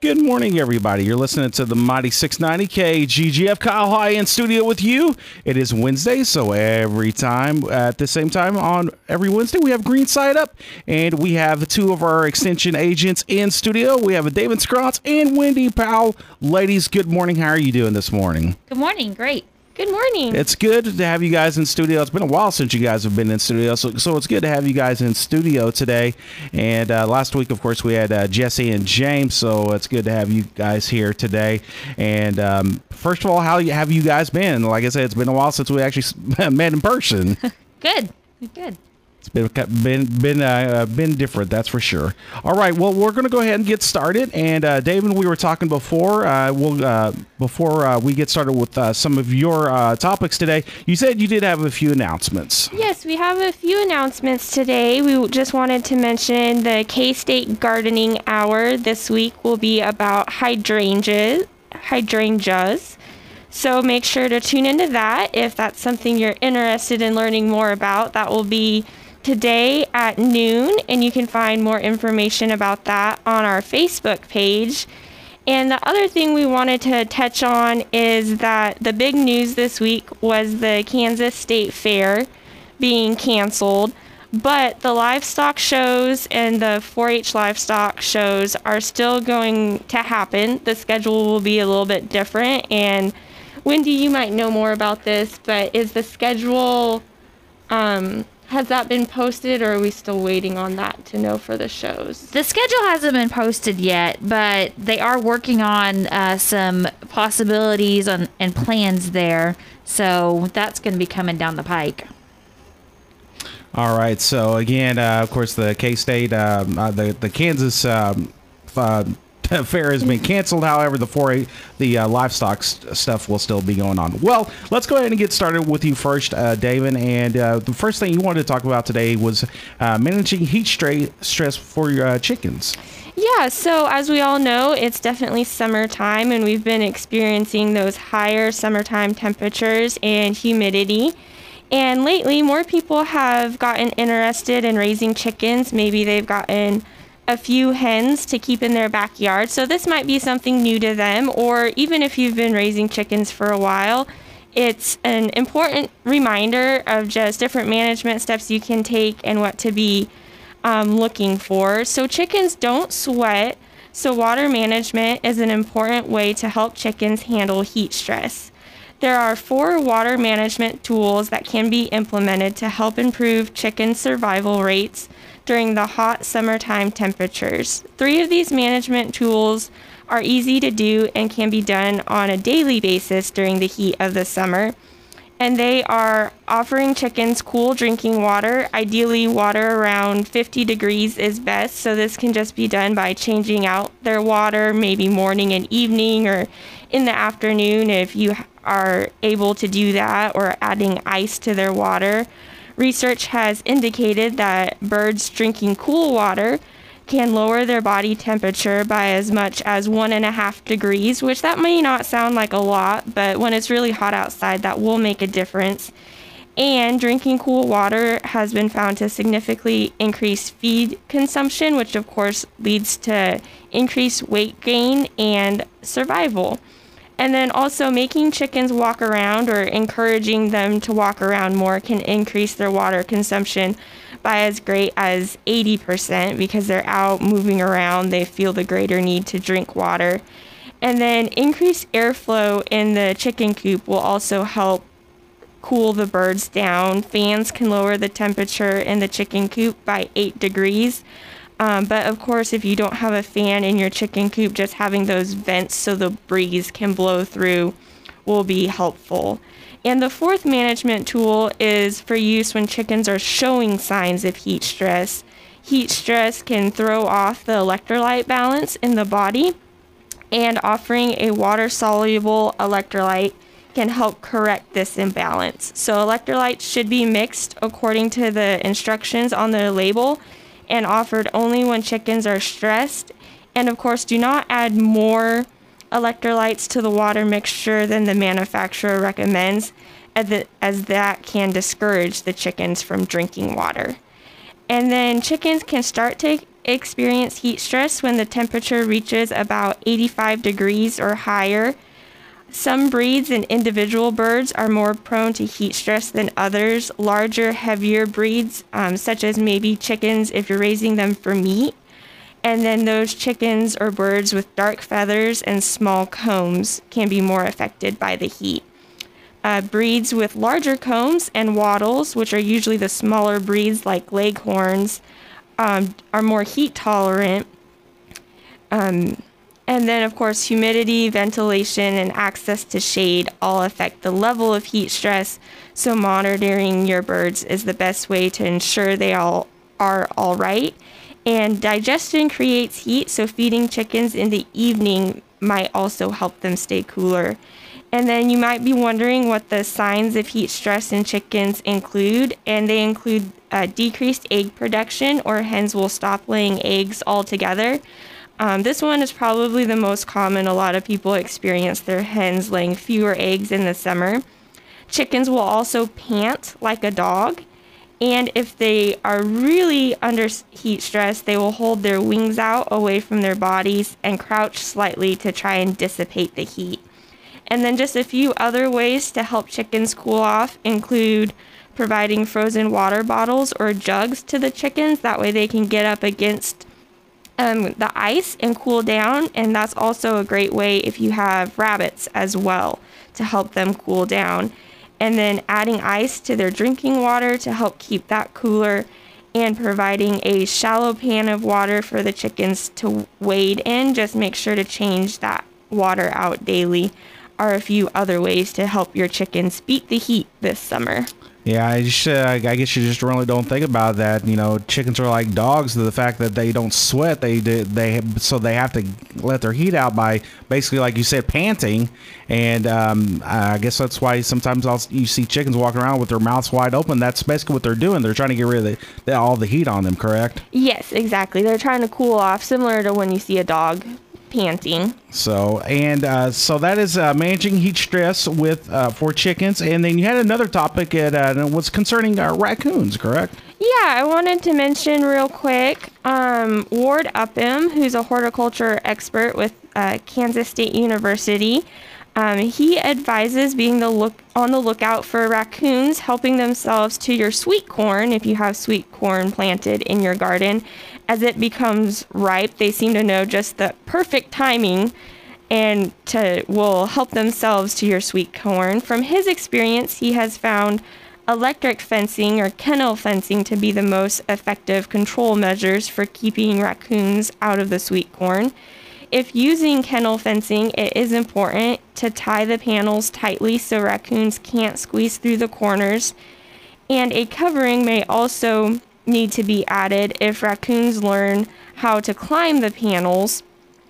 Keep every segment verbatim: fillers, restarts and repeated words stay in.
Good morning, everybody. You're listening to the Mighty six ninety K G G F. Kyle High in studio with you. It is Wednesday, so every time at the same time on every Wednesday, we have Green Side Up, and we have two of our extension agents in studio. We have David Scrotts and Wendy Powell. Ladies, good morning. How are you doing this morning? Good morning. Great. Good morning. It's good to have you guys in studio. It's been a while since you guys have been in studio, so, so it's good to have you guys in studio today. And uh, last week, of course, we had uh, Jesse and James, so it's good to have you guys here today. And um, first of all, how have you guys been? Like I said, it's been a while since we actually met in person. Good. Good. It's been been been uh, been different, that's for sure. All right, well, we're going to go ahead and get started. And uh, David, we were talking before. Uh, we'll uh, before uh, we get started with uh, some of your uh, topics today. You said you did have a few announcements. Yes, we have a few announcements today. We just wanted to mention the K-State Gardening Hour this week will be about hydrangeas. Hydrangeas. So make sure to tune into that if that's something you're interested in learning more about. That will be today at noon, and you can find more information about that on our Facebook page. And the other thing we wanted to touch on is that the big news this week was the Kansas State Fair being canceled, but the livestock shows and the four H livestock shows are still going to happen. The schedule will be a little bit different, and Wendy, you might know more about this, but is the schedule, um, has that been posted, or are we still waiting on that to know for the shows? The schedule hasn't been posted yet, but they are working on uh, some possibilities on, and plans there. So that's going to be coming down the pike. All right. So again, uh, of course, the K-State, um, uh, the the Kansas um, uh, fair has been canceled. However, the four H, the uh, livestock st- stuff will still be going on. Well, let's go ahead and get started with you first, uh, David. And uh, the first thing you wanted to talk about today was uh, managing heat stra- stress for your uh, chickens. Yeah, so as we all know, it's definitely summertime, and we've been experiencing those higher summertime temperatures and humidity. And lately, more people have gotten interested in raising chickens. Maybe they've gotten a few hens to keep in their backyard. So this might be something new to them, or even if you've been raising chickens for a while, it's an important reminder of just different management steps you can take and what to be um, looking for. So chickens don't sweat, so water management is an important way to help chickens handle heat stress. There are four water management tools that can be implemented to help improve chicken survival rates during the hot summertime temperatures. Three of these management tools are easy to do and can be done on a daily basis during the heat of the summer. And they are offering chickens cool drinking water. Ideally, water around fifty degrees is best. So this can just be done by changing out their water, maybe morning and evening, or in the afternoon if you are able to do that, or adding ice to their water. Research has indicated that birds drinking cool water can lower their body temperature by as much as one and a half degrees, which that may not sound like a lot, but when it's really hot outside, that will make a difference. And drinking cool water has been found to significantly increase feed consumption, which of course leads to increased weight gain and survival. And then also making chickens walk around, or encouraging them to walk around more, can increase their water consumption by as great as eighty percent, because they're out moving around. They feel the greater need to drink water. And then increased airflow in the chicken coop will also help cool the birds down. Fans can lower the temperature in the chicken coop by eight degrees. Um, but of course, if you don't have a fan in your chicken coop, just having those vents so the breeze can blow through will be helpful. And the fourth management tool is for use when chickens are showing signs of heat stress. Heat stress can throw off the electrolyte balance in the body, and offering a water-soluble electrolyte can help correct this imbalance. So electrolytes should be mixed according to the instructions on the label, and offered only when chickens are stressed. And of course, do not add more electrolytes to the water mixture than the manufacturer recommends, as, the, as that can discourage the chickens from drinking water. And then chickens can start to experience heat stress when the temperature reaches about eighty-five degrees or higher. Some breeds and individual birds are more prone to heat stress than others. Larger, heavier breeds, um, such as maybe chickens if you're raising them for meat. And then those chickens or birds with dark feathers and small combs can be more affected by the heat. Uh, breeds with larger combs and wattles, which are usually the smaller breeds like leghorns, um, are more heat tolerant. Um, and then, of course, humidity, ventilation, and access to shade all affect the level of heat stress. So monitoring your birds is the best way to ensure they all are all right. And digestion creates heat, so feeding chickens in the evening might also help them stay cooler. And then you might be wondering what the signs of heat stress in chickens include, and they include uh, decreased egg production, or hens will stop laying eggs altogether. Um, this one is probably the most common. A lot of people experience their hens laying fewer eggs in the summer. Chickens will also pant like a dog, and if they are really under heat stress, they will hold their wings out away from their bodies and crouch slightly to try and dissipate the heat. And then just a few other ways to help chickens cool off include providing frozen water bottles or jugs to the chickens. That way they can get up against um, the ice and cool down. And that's also a great way if you have rabbits as well to help them cool down. And then adding ice to their drinking water to help keep that cooler, and providing a shallow pan of water for the chickens to wade in. Just make sure to change that water out daily, are a few other ways to help your chickens beat the heat this summer. Yeah, I just, uh, I guess you just really don't think about that. You know, chickens are like dogs. The fact that they don't sweat, they they so they have to let their heat out by basically, like you said, panting. And um, I guess that's why sometimes I'll, you see chickens walking around with their mouths wide open. That's basically what they're doing. They're trying to get rid of the, the, all the heat on them, correct? Yes, exactly. They're trying to cool off, similar to when you see a dog panting. So and uh, so that is uh, managing heat stress with uh, for chickens. And then you had another topic that uh, was concerning uh, raccoons, correct? Yeah, I wanted to mention real quick um, Ward Upham, who's a horticulture expert with uh, Kansas State University. Um, he advises being the look on the lookout for raccoons helping themselves to your sweet corn if you have sweet corn planted in your garden. As it becomes ripe, they seem to know just the perfect timing and to will help themselves to your sweet corn. From his experience, he has found electric fencing or kennel fencing to be the most effective control measures for keeping raccoons out of the sweet corn. If using kennel fencing, it is important to tie the panels tightly so raccoons can't squeeze through the corners. And a covering may also need to be added if raccoons learn how to climb the panels.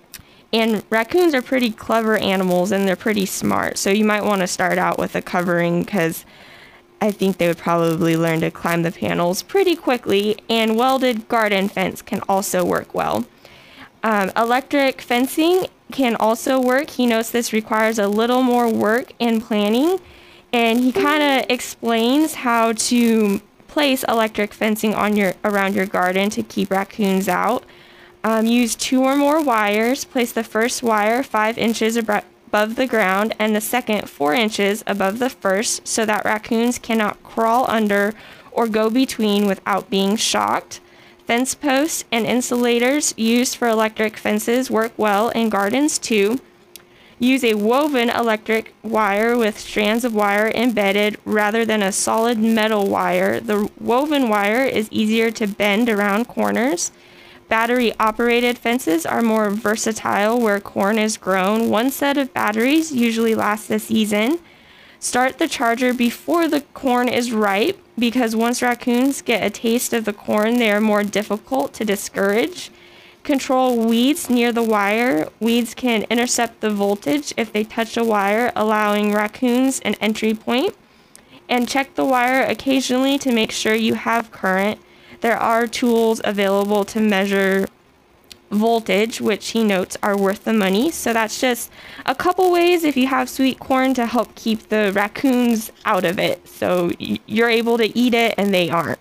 And raccoons are pretty clever animals and they're pretty smart. So you might want to start out with a covering because I think they would probably learn to climb the panels pretty quickly. And welded garden fence can also work well. Um, electric fencing can also work. He notes this requires a little more work in planning, and he kind of explains how to place electric fencing on your around your garden to keep raccoons out. Um, use two or more wires. Place the first wire five inches ab- above the ground and the second four inches above the first so that raccoons cannot crawl under or go between without being shocked. Fence posts and insulators used for electric fences work well in gardens too. Use a woven electric wire with strands of wire embedded rather than a solid metal wire. The woven wire is easier to bend around corners. Battery-operated fences are more versatile where corn is grown. One set of batteries usually lasts a season. Start the charger before the corn is ripe because once raccoons get a taste of the corn, they are more difficult to discourage. Control weeds near the wire. Weeds can intercept the voltage if they touch a wire, allowing raccoons an entry point. And check the wire occasionally to make sure you have current. There are tools available to measure voltage, which he notes are worth the money. So that's just a couple ways if you have sweet corn to help keep the raccoons out of it. So you're able to eat it and they aren't.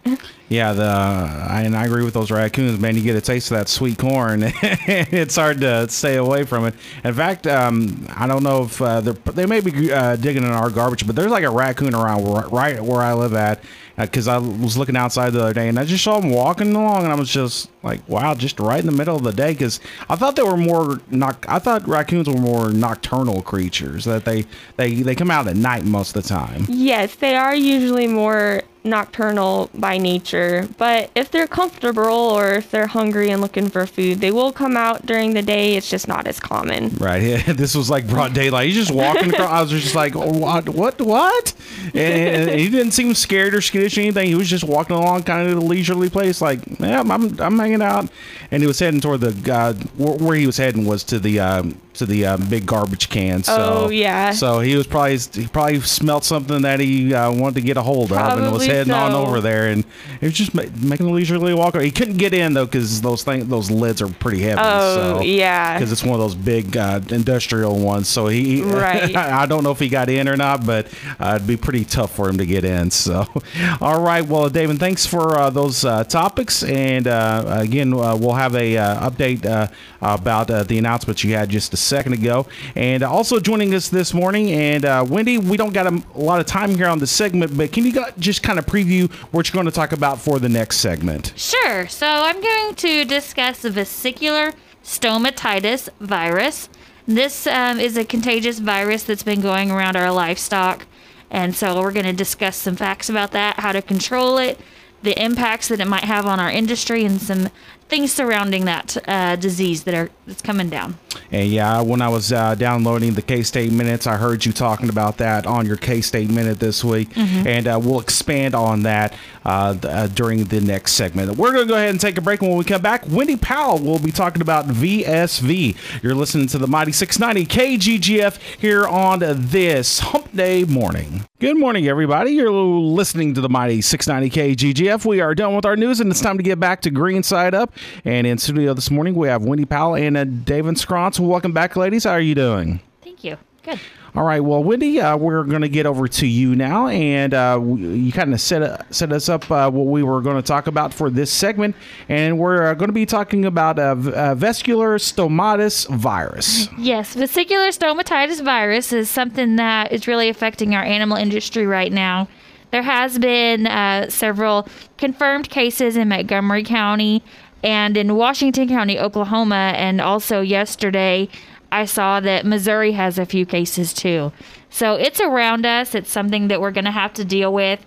Yeah, the I, and I agree with those raccoons, man. You get a taste of that sweet corn, it's hard to stay away from it. In fact, um, I don't know if uh, they may be uh, digging in our garbage, but there's like a raccoon around right where I live at, because uh, I was looking outside the other day and I just saw them walking along, and I was just like, wow, just right in the middle of the day, because I thought they were more not. I thought raccoons were more nocturnal creatures, that they they they come out at night most of the time. Yes, they are usually more nocturnal by nature, but if they're comfortable or if they're hungry and looking for food, they will come out during the day. It's just not as common. Right. Yeah, this was like broad daylight. He's just walking across. I was just like, oh, what, what, what? And, and he didn't seem scared or skittish or anything. He was just walking along kind of at a leisurely place, like, yeah, I'm, I'm hanging out. And he was heading toward the, uh, where he was heading was to the, um, to the uh, big garbage can. So, oh yeah. So he was probably he probably smelled something that he uh, wanted to get a hold probably of, and was heading so. on over there. And he was just ma- making a leisurely walk. He couldn't get in though, because those things, those lids are pretty heavy. Oh so, yeah. Because it's one of those big uh, industrial ones. So he, right. I don't know if he got in or not, but uh, it'd be pretty tough for him to get in. So, all right. Well, David, thanks for uh, those uh, topics. And uh, again, uh, we'll have a uh, update uh, about uh, the announcements you had just a second ago. And also joining us this morning, and uh, Wendy, we don't got a, a lot of time here on the segment, but can you go, just kind of preview what you're going to talk about for the next segment? Sure. So I'm going to discuss the vesicular stomatitis virus. This um, is a contagious virus that's been going around our livestock. And so we're going to discuss some facts about that, how to control it, the impacts that it might have on our industry, and some things surrounding that uh, disease that are that's coming down. And yeah, when I was uh, downloading the K-State Minutes, I heard you talking about that on your K-State Minute this week. Mm-hmm. And uh, we'll expand on that uh, th- uh, during the next segment. We're going to go ahead and take a break. And when we come back, Wendy Powell will be talking about V S V. You're listening to the Mighty six ninety K G G F here on this Hump Day morning. Good morning, everybody. You're listening to the Mighty six ninety K G G F. We are done with our news, and it's time to get back to Green Side Up. And in studio this morning, we have Wendy Powell and uh, David Scrantz. Welcome back, ladies. How are you doing? Thank you. Good. All right. Well, Wendy, uh, we're going to get over to you now, and uh, you kind of set uh, set us up uh, what we were going to talk about for this segment, and we're uh, going to be talking about uh, v- uh, vesicular stomatis virus. Yes, vesicular stomatitis virus is something that is really affecting our animal industry right now. There has been uh, several confirmed cases in Montgomery County and in Washington County, Oklahoma, and also yesterday I saw that Missouri has a few cases too. So it's around us. It's something that we're going to have to deal with.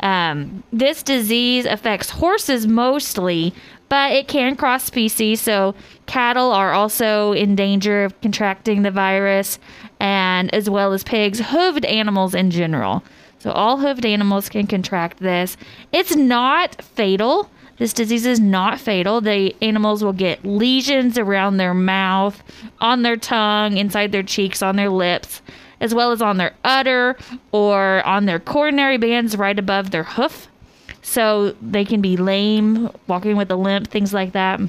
Um, this disease affects horses mostly, but it can cross species. So cattle are also in danger of contracting the virus, and as well as pigs, hooved animals in general. So all hooved animals can contract this. It's not fatal. This disease is not fatal. The animals will get lesions around their mouth, on their tongue, inside their cheeks, on their lips, as well as on their udder or on their coronary bands right above their hoof. So they can be lame, walking with a limp, things like that.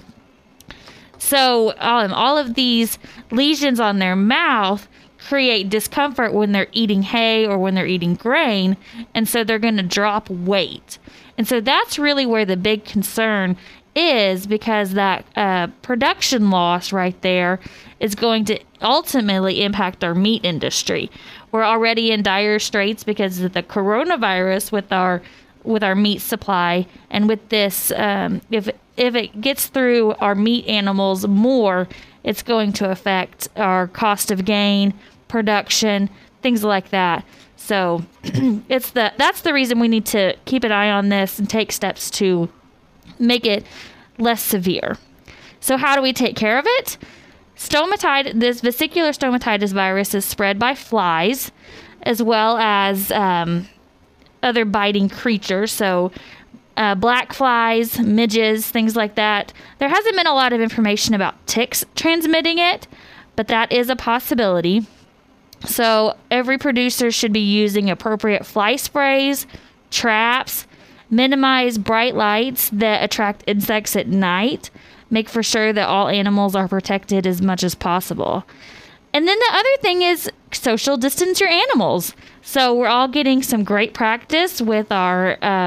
So um, all of these lesions on their mouth create discomfort when they're eating hay or when they're eating grain, and so they're going to drop weight. And so that's really where the big concern is, because that uh, production loss right there is going to ultimately impact our meat industry. We're already in dire straits because of the coronavirus with our with our meat supply, and with this, um, if if it gets through our meat animals more, it's going to affect our cost of gain, production, things like that. So it's the that's the reason we need to keep an eye on this and take steps to make it less severe. So how do we take care of it? Stomatitis, this vesicular stomatitis virus is spread by flies, as well as um, other biting creatures. So uh, black flies, midges, things like that. There hasn't been a lot of information about ticks transmitting it, but that is a possibility. So every producer should be using appropriate fly sprays, traps, minimize bright lights that attract insects at night, make for sure that all animals are protected as much as possible. And then the other thing is social distance your animals. So we're all getting some great practice with our uh,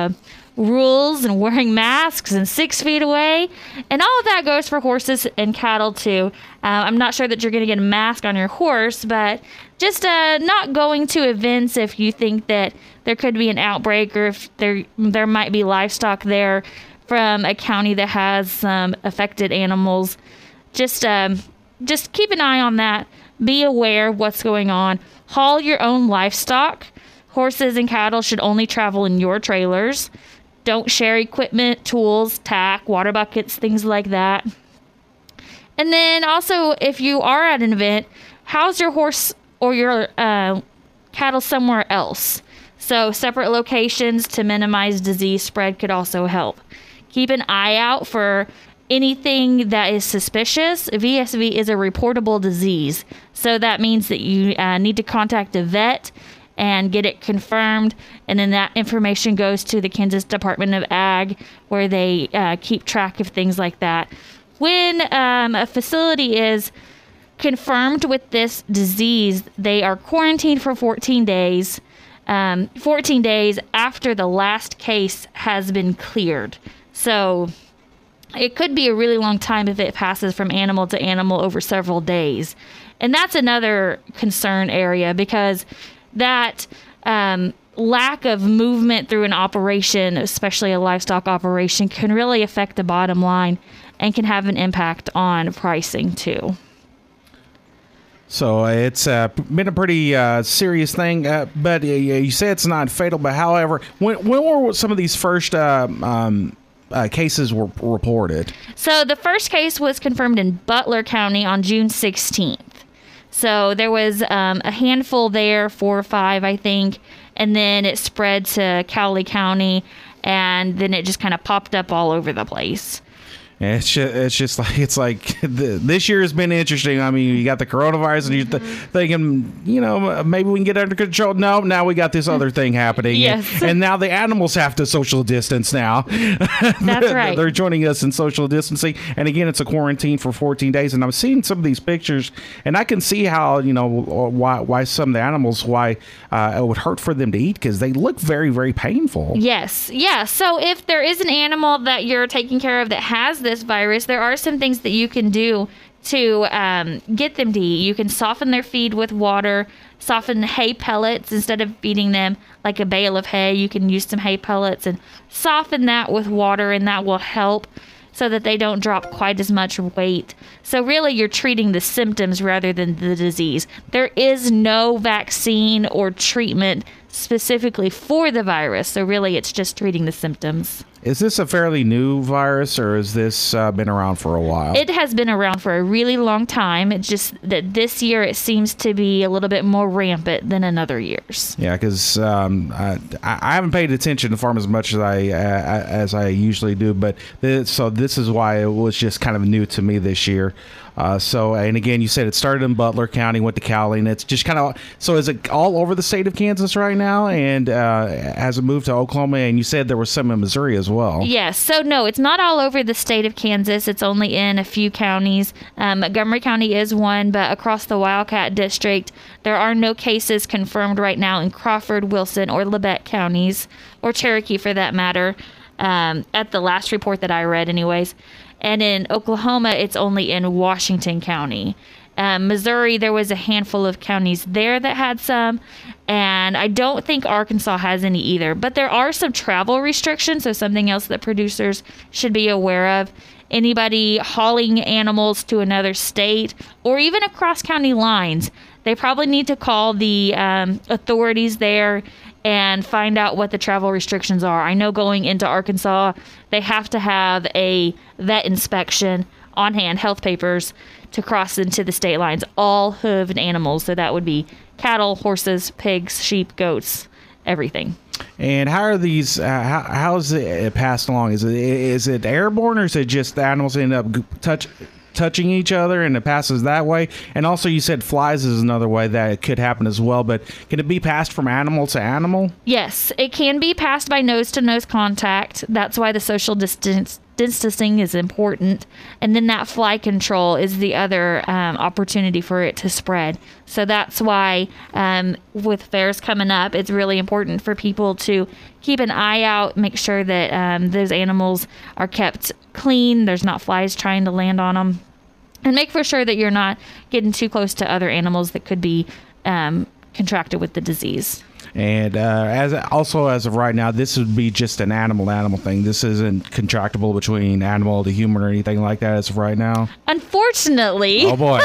rules and wearing masks and six feet away. And all of that goes for horses and cattle too. Uh, I'm not sure that you're going to get a mask on your horse, but just uh, not going to events if you think that there could be an outbreak or if there there might be livestock there from a county that has some affected animals. Just um, just keep an eye on that. Be aware of what's going on. Haul your own livestock. Horses and cattle should only travel in your trailers. Don't share equipment, tools, tack, water buckets, things like that. And then also, if you are at an event, house your horse or your uh, cattle somewhere else. So separate locations to minimize disease spread could also help. Keep an eye out for anything that is suspicious. V S V is a reportable disease. So that means that you uh, need to contact a vet and get it confirmed. And then that information goes to the Kansas Department of Ag, where they uh, keep track of things like that. When um, a facility is confirmed with this disease, they are quarantined for fourteen days. Um, fourteen days after the last case has been cleared. So it could be a really long time if it passes from animal to animal over several days. And that's another concern area, because that um, lack of movement through an operation, especially a livestock operation, can really affect the bottom line and can have an impact on pricing too. So uh, it's uh, been a pretty uh, serious thing, uh, but uh, you say it's not fatal. But however, when, when were some of these first uh, um, uh, cases were reported? So the first case was confirmed in Butler County on June sixteenth. So there was um, a handful there, four or five, I think, and then it spread to Cowley County, and then it just kind of popped up all over the place. Yeah, it's just, it's just like it's like the, this year has been interesting. I mean, you got the coronavirus, and you're th- thinking, you know, maybe we can get under control. No, now we got this other thing happening. Yes. And, and now the animals have to social distance now. That's right. They're joining us in social distancing. And again, it's a quarantine for fourteen days. And I'm seeing some of these pictures, and I can see how, you know, why why some of the animals, why uh, it would hurt for them to eat, because they look very, very painful. Yes. Yeah. So if there is an animal that you're taking care of that has this virus, there are some things that you can do to um, get them to eat. You can soften their feed with water, soften hay pellets instead of feeding them like a bale of hay. You can use some hay pellets and soften that with water, and that will help so that they don't drop quite as much weight. So really, you're treating the symptoms rather than the disease. There is no vaccine or treatment specifically for the virus. So really, it's just treating the symptoms. Is this a fairly new virus, or has this uh, been around for a while? It has been around for a really long time. It's just that this year it seems to be a little bit more rampant than in other years. Yeah, because um, I, I haven't paid attention to farm as much as I uh, as I usually do, but this, so this is why it was just kind of new to me this year. Uh, so, and again, you said it started in Butler County, went to Cowley, and it's just kind of, so is it all over the state of Kansas right now? And uh, has it moved to Oklahoma? And you said there was some in Missouri as well. Yes. So, no, it's not all over the state of Kansas. It's only in a few counties. Um, Montgomery County is one, but across the Wildcat District, there are no cases confirmed right now in Crawford, Wilson, or Labette counties, or Cherokee for that matter, um, at the last report that I read anyways. And in Oklahoma, it's only in Washington County. Um, Missouri, there was a handful of counties there that had some. And I don't think Arkansas has any either. But there are some travel restrictions, so something else that producers should be aware of. Anybody hauling animals to another state or even across county lines, they probably need to call the um, authorities there and find out what the travel restrictions are. I know going into Arkansas, they have to have a vet inspection on hand, health papers, to cross into the state lines, all hooved animals. So that would be cattle, horses, pigs, sheep, goats, everything. And how are these, uh, how, how is it passed along? Is it is it airborne, or is it just the animals end up touch touching each other and it passes that way? And also you said flies is another way that it could happen as well, but can it be passed from animal to animal? Yes, it can be passed by nose to nose contact. That's why the social distance distancing is important, and then that fly control is the other um, opportunity for it to spread. So that's why um, with fairs coming up, it's really important for people to keep an eye out, make sure that um, those animals are kept clean, there's not flies trying to land on them, and make for sure that you're not getting too close to other animals that could be um, contracted with the disease. And uh, as also as of right now, this would be just an animal-animal thing. This isn't contractable between animal to human or anything like that as of right now. Unfortunately, oh boy,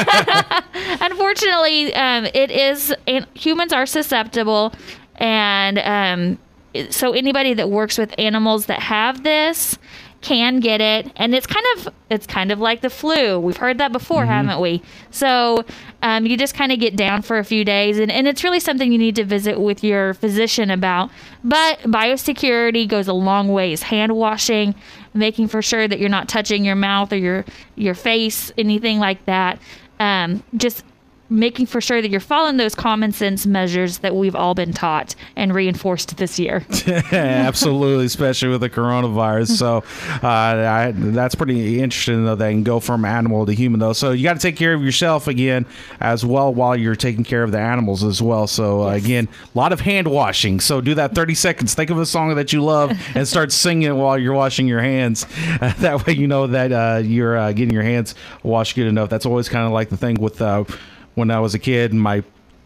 unfortunately, um, it is. And humans are susceptible, and um, so anybody that works with animals that have this can get it, and it's kind of it's kind of like the flu. We've heard that before, mm-hmm. haven't we? So um, you just kind of get down for a few days, and, and it's really something you need to visit with your physician about. But biosecurity goes a long ways. Hand washing, making for sure that you're not touching your mouth or your your face, anything like that. Um, just making for sure that you're following those common sense measures that we've all been taught and reinforced this year. Absolutely, especially with the coronavirus. So uh, I, that's pretty interesting, though. They can go from animal to human, though. So you got to take care of yourself again as well while you're taking care of the animals as well. So uh, again, a lot of hand washing. So do that thirty seconds. Think of a song that you love and start singing it while you're washing your hands. Uh, that way you know that uh, you're uh, getting your hands washed good enough. That's always kind of like the thing with uh, when I was a kid, my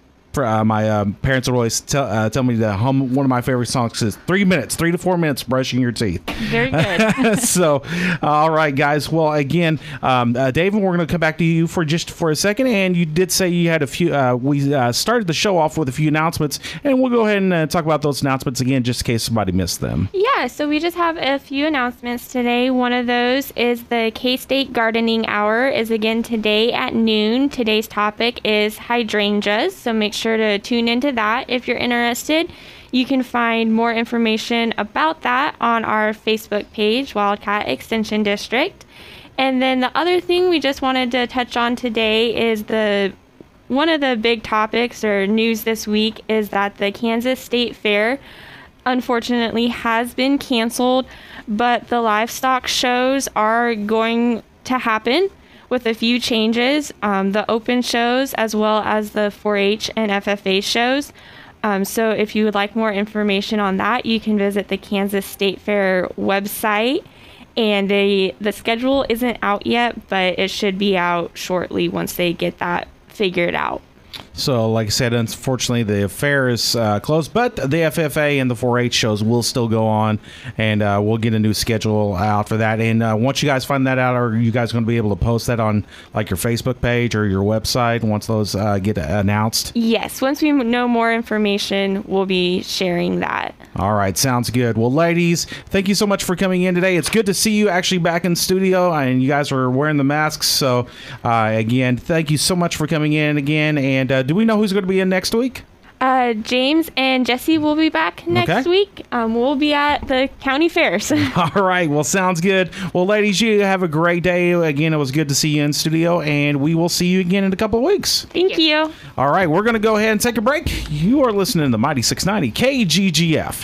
uh, my um, parents would always tell uh, tell me to hum one of my favorite songs. Is three minutes, three to four minutes brushing your teeth. Very good. So, all right, guys. Well, again, um, uh, David, we're going to come back to you for just for a second. And you did say you had a few. Uh, we uh, started the show off with a few announcements, and we'll go ahead and uh, talk about those announcements again, just in case somebody missed them. Yeah. So we just have a few announcements today. One of those is the K-State Gardening Hour is again today at noon. Today's topic is hydrangeas. So make sure to tune into that if you're interested. You can find more information about that on our Facebook page, Wildcat Extension District. And then the other thing we just wanted to touch on today is the one of the big topics or news this week is that the Kansas State Fair unfortunately has been canceled, but the livestock shows are going to happen with a few changes, um, the open shows as well as the four H and F F A shows. Um, so if you would like more information on that, you can visit the Kansas State Fair website. And they, the schedule isn't out yet, but it should be out shortly once they get that figured out. So, like I said, unfortunately, the fair is uh, closed, but the F F A and the four H shows will still go on, and uh, we'll get a new schedule out for that. And uh, once you guys find that out, are you guys going to be able to post that on like your Facebook page or your website once those uh, get announced? Yes. Once we know more information, we'll be sharing that. All right. Sounds good. Well, ladies, thank you so much for coming in today. It's good to see you actually back in studio, and you guys are wearing the masks. So, uh, again, thank you so much for coming in again. And uh, do we know who's going to be in next week? Uh, James and Jesse will be back next okay. week. Um, we'll be at the county fairs. All right. Well, sounds good. Well, ladies, you have a great day. Again, it was good to see you in studio, and we will see you again in a couple of weeks. Thank you. All right. We're going to go ahead and take a break. You are listening to Mighty six ninety K G G F.